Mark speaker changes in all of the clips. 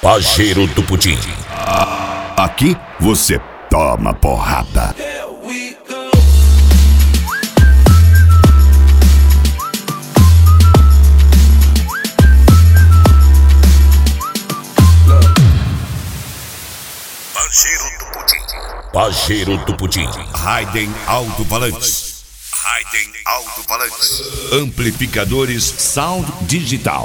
Speaker 1: Pajeiro do Pudim.
Speaker 2: Aqui você toma porrada.
Speaker 1: Pajeiro do Pudim. Pajeiro do Pudim.
Speaker 2: Raiden alto-falantes. Amplificadores Sound Digital.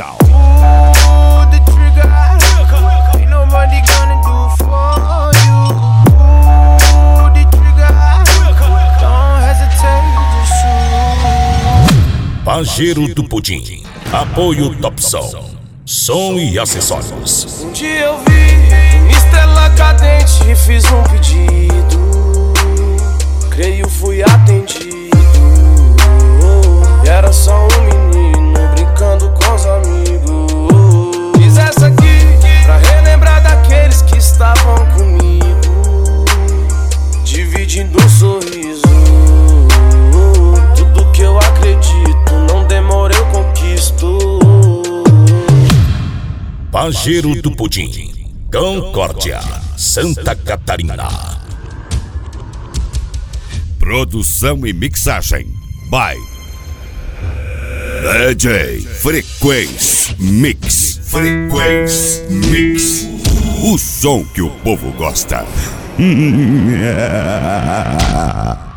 Speaker 1: Pajeiro do Pudim. Apoio Top Som e acessórios.
Speaker 3: Um dia eu vi estrela cadente e fiz um pedido. Creio fui atendido. E era só um menino brincando com os amigos. Fiz essa aqui pra relembrar daqueles que estavam comigo, dividindo um sorriso. Tudo que eu acredito, não demora eu conquisto.
Speaker 1: Pajeiro do Pudim. Concórdia, Santa Catarina.
Speaker 2: Produção e mixagem by DJ Frequência Mix. O som que o povo gosta.